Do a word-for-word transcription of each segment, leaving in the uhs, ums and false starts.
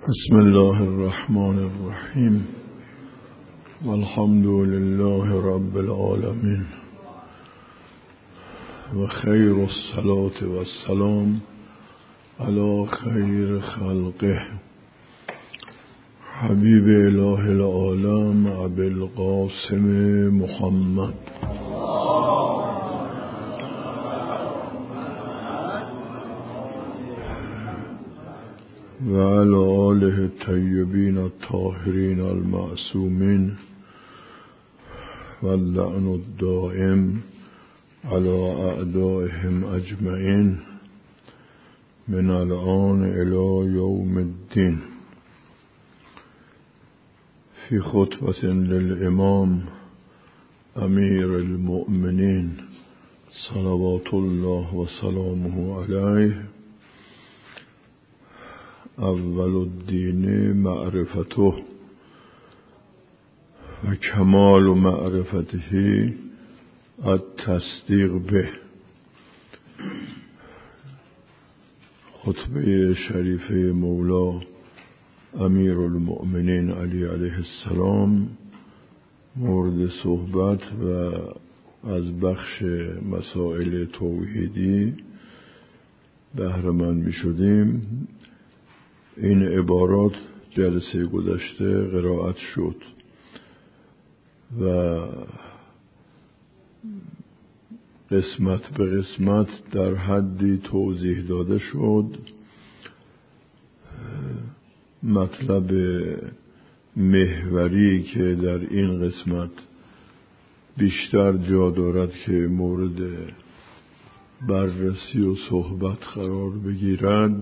بسم الله الرحمن الرحیم والحمد لله رب العالمین و خیر الصلاة و السلام علی خیر خلقه حبیب اله العالم ابی القاسم محمد و علی آله الطیبین الطاهرین المعصومین و اللعن الدائم علی اعدائهم اجمعین من الآن الی یوم الدین. فی خطبة للامام امیر المؤمنین صلوات الله و سلامه علیه: اول الدین معرفته و کمال معرفته التصدیق به. خطبه شریفه مولا امیر المؤمنین علی علیه السلام مورد صحبت و از بخش مسائل توحیدی بهره مند می شدیم. این عبارات جلسه گذشته قرائت شد و قسمت به قسمت در حدی توضیح داده شد. مطلب محوری که در این قسمت بیشتر جا دارد که مورد بررسی و صحبت قرار بگیرد،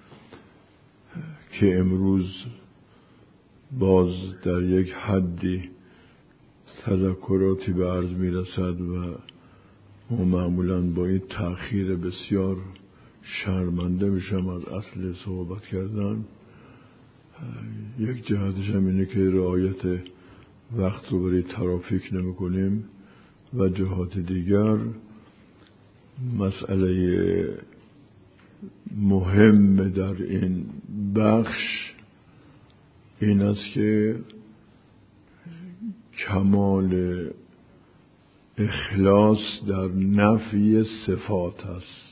که امروز باز در یک حدی تذکراتی به عرض می رسد و ما معمولا با این تأخیر بسیار شرمنده میشم از اصل صحبت کردن. یک جهتش هم اینه که رعایت وقت رو برای ترافیک نمی کنیم و جهات دیگر مسئله مهم در این بخش این است که کمال اخلاص در نفی صفات است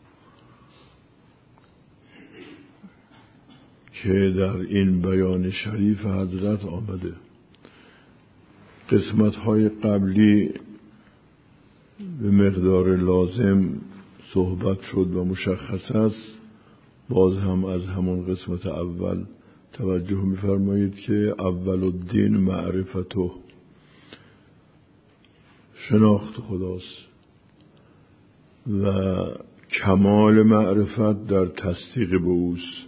که در این بیان شریف حضرت آمده. قسمت‌های قبلی به مقدار لازم صحبت شد و مشخص است. باز هم از همون قسمت اول توجه می‌فرمایید که اول الدین معرفته، شناخت خداست و کمال معرفت در تصدیق به اوست.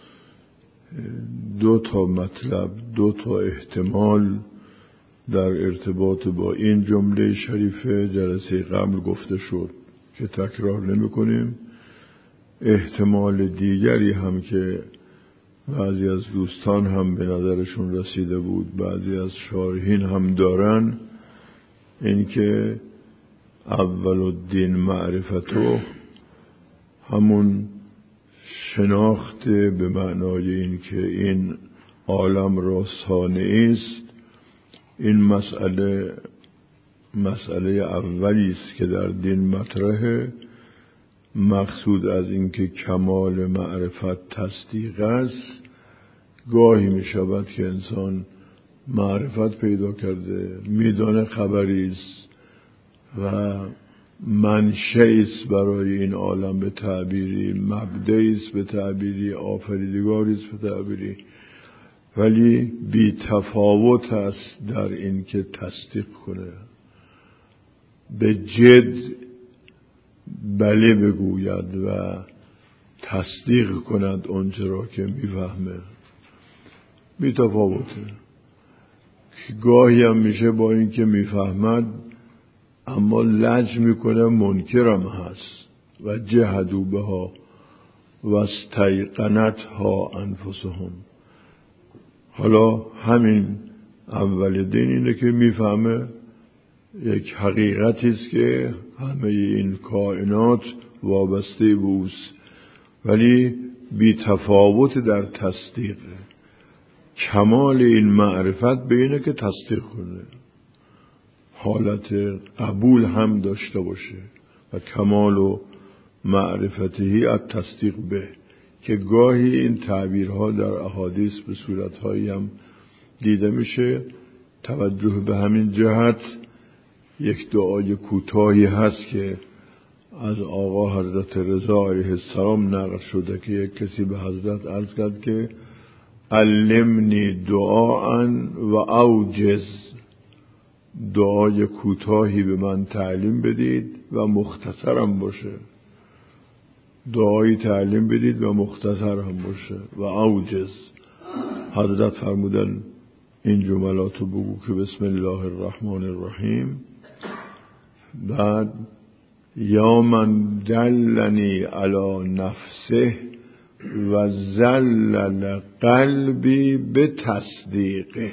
دو تا مطلب، دو تا احتمال در ارتباط با این جمله شریفه جلسه قبل گفته شد که تکرار نمی کنیم. احتمال دیگری هم که بعضی از دوستان هم به نظرشون رسیده بود، بعضی از شارحین هم دارن، این که اول الدین معرفته همون شناخت به معنای این که این عالم را صانعی است. این مسئله مسئله اولی است که در دین مطرحه. مقصود از این که کمال معرفت تصدیق است. گاهی می شود که انسان معرفت پیدا کرده، میدانه خبری است و منشأ است برای این عالم به تعبیری، مبدأ است به تعبیری، آفریدگاری است به تعبیری، ولی بی تفاوت است در این که تصدیق کنه، به جد بله بگوید و تصدیق کند آنچه را که میفهمه. بی تفاوته. گاهی هم میشه با این که میفهمد اما لج میکنه، منکرم هست و جهدوا بها و استیقنتها انفسهم. حالا همین اول دین اینه که میفهمه یک حقیقتی است که همه این کائنات وابسته به اوست، ولی بی تفاوت در تصدیق. کمال این معرفت به اینه که تصدیق کنه، حالت قبول هم داشته باشه. و کمال و معرفتی از تصدیق به، که گاهی این تعبیرها در احادیث به صورتهایی هم دیده میشه. توجه به همین جهت یک دعای کوتاهی هست که از آقا حضرت رضا علیه السلام نقل شده که یک کسی به حضرت عرض کرد که علمنی دعاء و اوجز، دعای کوتاهی به من تعلیم بدید و مختصرم باشه. دعایی تعلیم بدید و مختصر هم باشه. و اوجز، حضرت فرمودن این جملاتو بگو که بسم الله الرحمن الرحیم، بعد یا من دلنی علی نفسه و زلل قلبی به تصدیقه.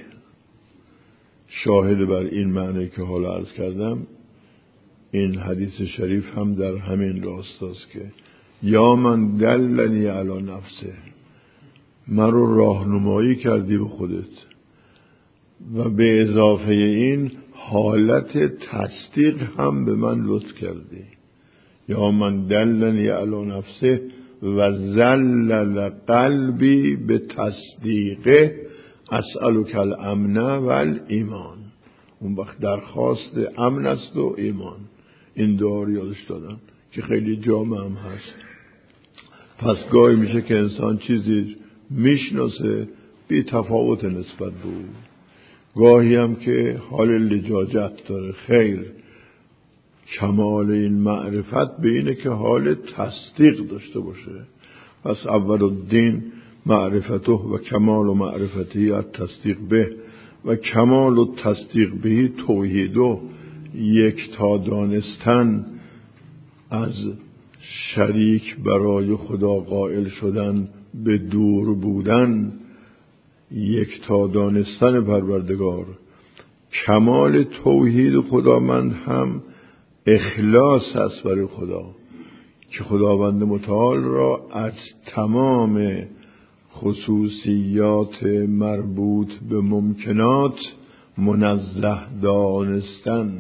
شاهد بر این معنی که حالا عرض کردم این حدیث شریف هم در همین راستاست که یا من دلنی علی نفسه، من رو راهنمایی کردی به خودت، و به اضافه این حالت تصدیق هم به من لطف کردی. یا من دلنی علی نفسه و زلل قلبی به تصدیقه اسألک الامن و الایمان. اون وقت درخواست امن است و ایمان. این دعا رو یادش دادن که خیلی جامع هم هست. پس گاهی میشه که انسان چیزی میشناسه بی تفاوت نسبت به او، گاهی هم که حال لجاجت داره. خیر، کمال این معرفت به اینه که حال تصدیق داشته باشه. پس اول الدین معرفته و کمال و معرفتی از تصدیق به، و کمال و تصدیق بهی توحیدو، یک تا دانستن از شریک برای خدا قائل شدن، به دور بودن، یک تا دانستن پروردگار. کمال توحید خداوند هم اخلاص است برای خدا، که خداوند متعال را از تمام خصوصیات مربوط به ممکنات منزه دانستن،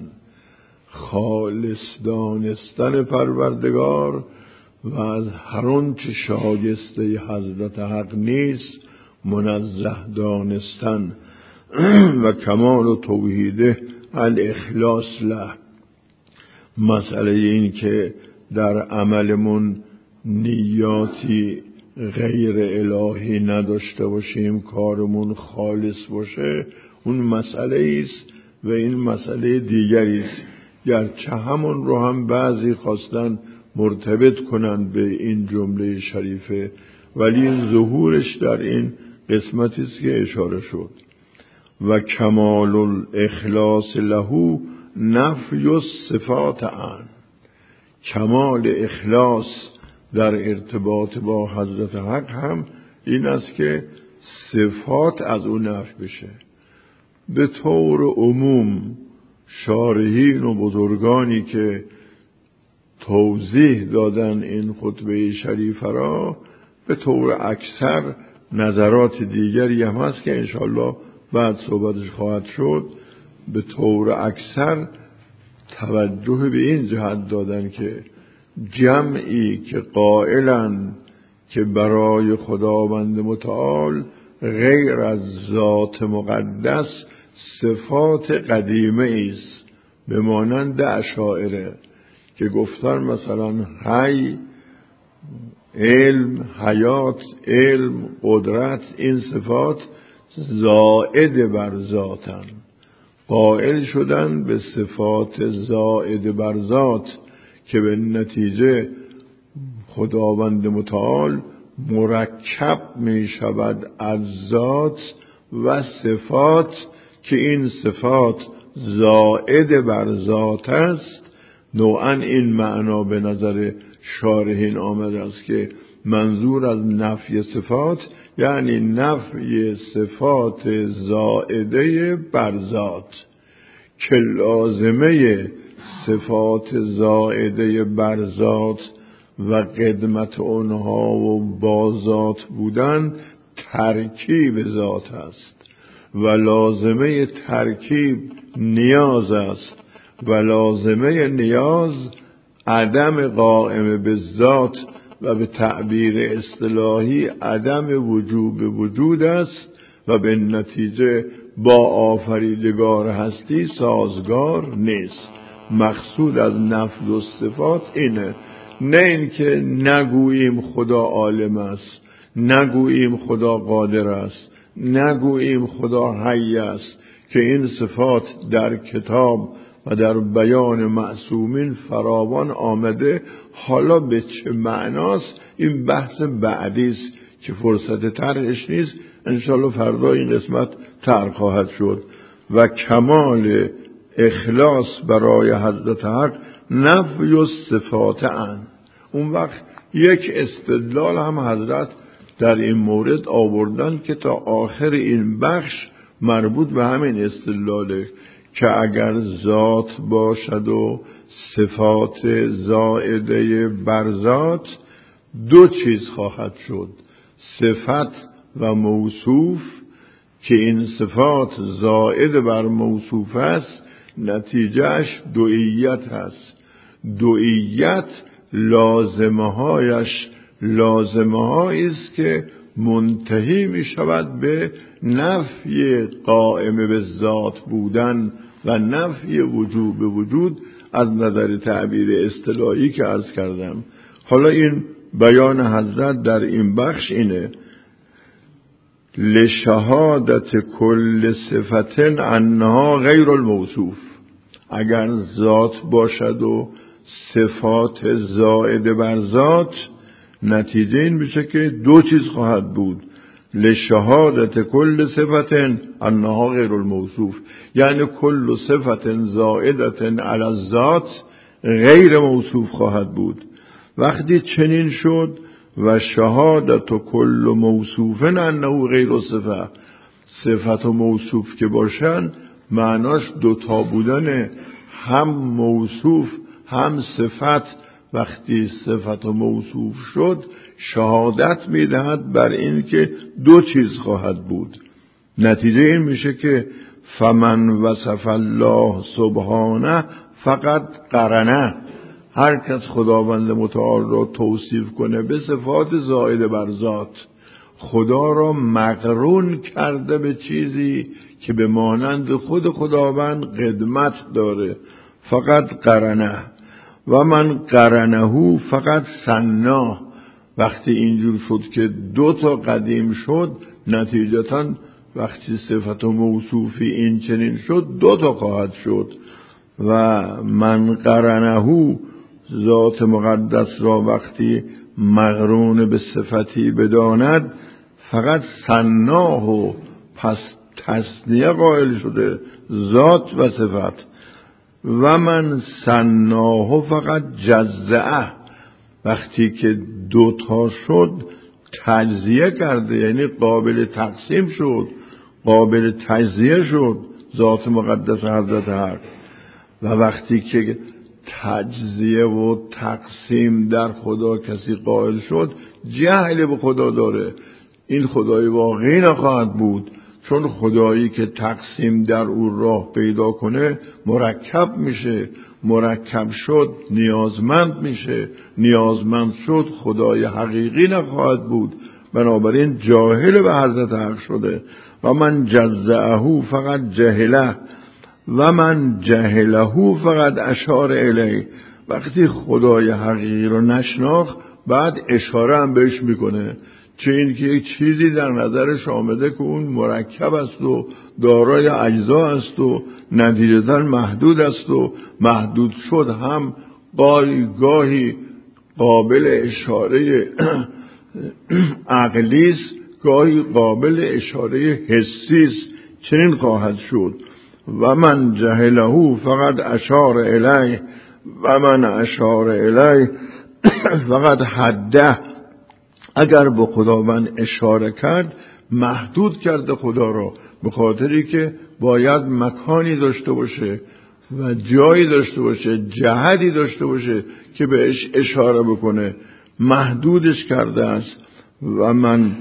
خالص دانستن پروردگار و از هر آن چه شایسته حضرت حق نیست منزه دانستن. و کمال و توحیده الاخلاص له، مسئله این که در عملمون نیاتی غیر الهی نداشته باشیم، کارمون خالص باشه، اون مسئله است و این مسئله دیگری است. گرچه همون رو هم بعضی خواستن مرتبط کنن به این جمله شریفه، ولی این ظهورش در این قسمتی است که اشاره شد. و کمال الاخلاص له نفی الصفات عن، کمال اخلاص در ارتباط با حضرت حق هم این است که صفات از اون نفی بشه. به طور عموم شارحین و بزرگانی که توضیح دادن این خطبه شریف را، به طور اکثر نظرات دیگری هم هست که انشاءالله بعد صحبتش خواهد شد. به طور اکثر توجه به این جهت دادن که جمعی که قائلن که برای خداوند متعال غیر از ذات مقدس صفات قدیمه است، به مانند اشاعره که گفتن مثلا حی، علم، حیات، علم، قدرت، این صفات زائد بر ذاتن، قائل شدن به صفات زائد بر ذات که به نتیجه خداوند متعال مرکب می شود از ذات و صفات، که این صفات زائد بر ذات است. نوعا این معنا به نظر شارحین آمده است که منظور از نفی صفات یعنی نفی صفات زائده بر ذات، که لازمه صفات زائده بر ذات و قدمت اونها و با ذات بودن ترکیب ذات است و لازمه ترکیب نیاز است و لازمه نیاز عدم قائم به ذات و به تعبیر اصطلاحی عدم وجوب وجود است و به نتیجه با آفریدگار هستی سازگار نیست. مقصود از نفی و صفات اینه، نه اینکه نگوییم خدا عالم است، نگوییم خدا قادر است، نگوییم خدا حی است که این صفات در کتاب و در بیان معصومین فراوان آمده. حالا به چه معناست این بحث بعدی است که فرصت طرحش نیست، انشالله فردا این قسمت طرح خواهد شد. و کمال اخلاص برای حضرت حق نفی و صفات اند. اون وقت یک استدلال هم حضرت در این مورد آوردن که تا آخر این بخش مربوط به همین استدلاله که اگر ذات باشد و صفات زائده بر ذات، دو چیز خواهد شد، صفت و موصوف، که این صفات زائد بر موصوف است، نتیجهش دوئیت هست. دوئیت لازمه هایش لازمه هایی است که منتهی می شود به نفی قائم به ذات بودن و نفی وجوب به وجود از نظر تعبیر اصطلاحی که عرض کردم. حالا این بیان حضرت در این بخش اینه: لشهادت کل صفت انها غیر الموصوف. اگر ذات باشد و صفات زائد بر ذات، نتیجه این میشه که دو چیز خواهد بود: لشهادت کل صفت انها غیر الموصوف، یعنی کل صفت زائدت علی الذات غیر موصوف خواهد بود. وقتی چنین شد و شهادت و کل موصوف انه غیر صفه، صفت و موصوف که باشن معناش دوتا بودن، هم موصوف هم صفت. وقتی صفت و موصوف شد شهادت میدهد بر این که دو چیز خواهد بود. نتیجه این میشه که فمن وصف الله سبحانه فقط قرنه، هر کس خداوند متعال را توصیف کنه به صفات زائد بر ذات، خدا را مقرون کرده به چیزی که به مانند خود خداوند قدمت داره. فقط قرنه و من قرنهو فقط سنا. وقتی اینجور شد که دو تا قدیم شد، نتیجتاً وقتی صفت و موصوفی این چنین شد دو تا خواهد شد. و من قرنهو، ذات مقدس را وقتی مقرون به صفتی بداند فقط سناه، پس تثنیه قائل شده ذات و صفت. و من سناه فقط جزعه، وقتی که دوتا شد تجزیه کرده، یعنی قابل تقسیم شد، قابل تجزیه شد ذات مقدس حضرت حق. و وقتی که تجزیه و تقسیم در خدا کسی قائل شد، جهل به خدا داره، این خدای واقعی نخواهد بود. چون خدایی که تقسیم در او راه پیدا کنه مرکب میشه، مرکب شد نیازمند میشه، نیازمند شد خدای حقیقی نخواهد بود. بنابراین جاهل به حضرت حق شده. و من جزعه فقط جهله و من جهله فقط اشار الیه. وقتی خدای حقیقی رو نشناخت بعد اشاره هم بهش میکنه، چه این که یک چیزی در نظرش آمده که اون مرکب است و دارای اجزا است و نتیجتاً محدود است و محدود شد هم گاهی گاهی قابل اشاره عقلی است، گاهی قابل اشاره حسی است. چنین خواهد شد. و من جهله فقط اشار الیه و من اشار الیه فقط حده. اگر به خداوند اشاره کرد محدود کرده خدا را، به خاطری که باید مکانی داشته باشه و جایی داشته باشه، جهتی داشته باشه که بهش اشاره بکنه، محدودش کرده است. و من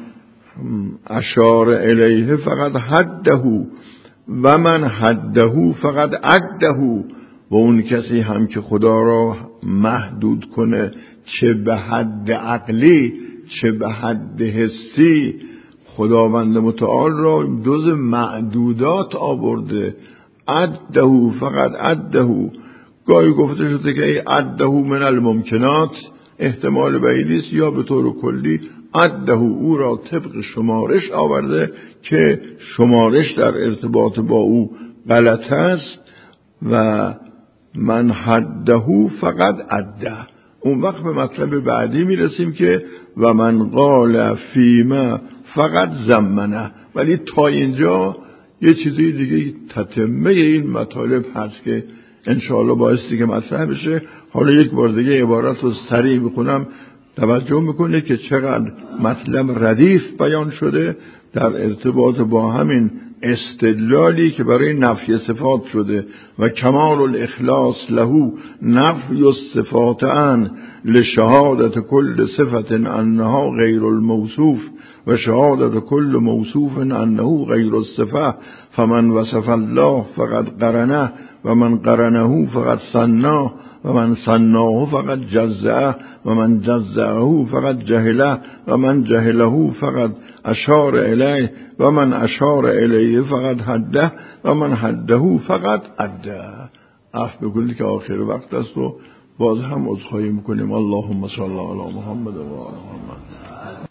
اشار الیه فقط حده و من حده فقط عده. و اون کسی هم که خدا را محدود کنه، چه به حد عقلی چه به حد حسی، خداوند متعال را جز معدودات آورده. عده فقط عده. گاهی گفته شده که ای عده من الممکنات، احتمال بعیدی است، یا به طور کلی عده او را طبق شمارش آورده که شمارش در ارتباط با او غلط است. و من حده فقط عده. اون وقت به مطلب بعدی میرسیم که و من قال فیما فقط زمنه. ولی تا اینجا یه چیزی دیگه تتمه این مطالب هست که انشاءالله بایستی که مطرح بشه. حالا یک بار دیگه عبارت رو سریع بخونم، توجه میکنه که چقدر مطلب ردیف بیان شده در ارتباط با همین استدلالی که برای نفی صفات شده. و کمال الاخلاص له نفی الصفات عن لشهادت کل صفت انها غیر الموصوف و شهادت کل موصوف انه غیر الصفه. فمن وصف الله فقد قرنه و من قرنه فقد صناه و من صناه فقد جزعه و من جزعه فقد جهله و من جهله فقد اشار الیه و من اشار الیه فقد حده و من حده فقد عده. عفو بکنید که آخر وقت است و باز هم عذرخواهی میکنیم. اللهم صل علی محمد و آل محمد.